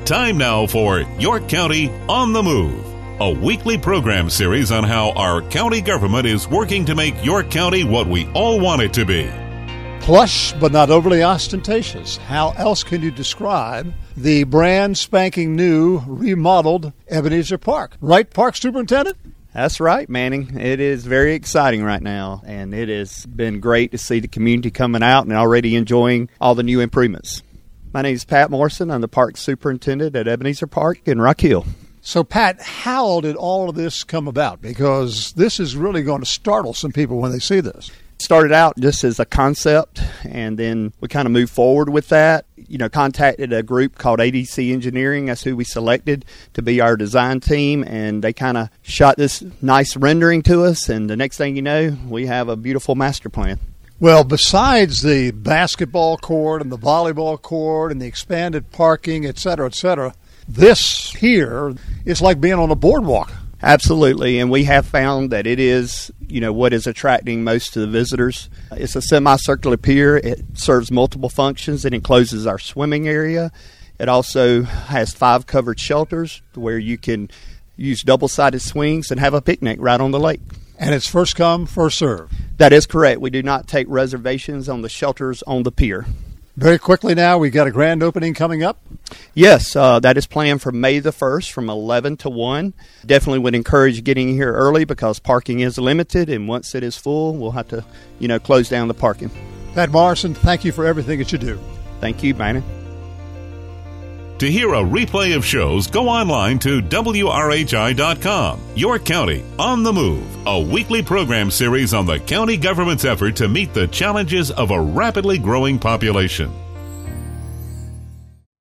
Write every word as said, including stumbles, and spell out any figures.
Time now for Your County on the Move, a weekly program series on how our county government is working to make your county what we all want it to be. Plush, but not overly ostentatious. How else can you describe the brand spanking new, remodeled Ebenezer Park? Right, Park Superintendent? That's right, Manning. It is very exciting right now, and it has been great to see the community coming out and already enjoying all the new improvements. My name is Pat Morrison. I'm the Park Superintendent at Ebenezer Park in Rock Hill. So, Pat, how did all of this come about? Because this is really going to startle some people when they see this. Started out just as a concept, and then we kind of moved forward with that. You know, contacted a group called A D C Engineering. That's who we selected to be our design team, and they kind of shot this nice rendering to us, and the next thing you know, we have a beautiful master plan. Well, besides the basketball court and the volleyball court and the expanded parking, et cetera, et cetera, this here is like being on a boardwalk. Absolutely, and we have found that it is, you know, what is attracting most of the visitors. It's a semicircular pier. It serves multiple functions. It encloses our swimming area. It also has five covered shelters where you can use double-sided swings and have a picnic right on the lake. And it's first come, first served. That is correct. We do not take reservations on the shelters on the pier. Very quickly now, we've got a grand opening coming up. Yes, uh, that is planned for May the first from eleven to one. Definitely would encourage getting here early because parking is limited, and once it is full, we'll have to, you know, close down the parking. Pat Morrison, thank you for everything that you do. Thank you, Manning. To hear a replay of shows, go online to W R H I dot com. Your County on the Move, a weekly program series on the county government's effort to meet the challenges of a rapidly growing population.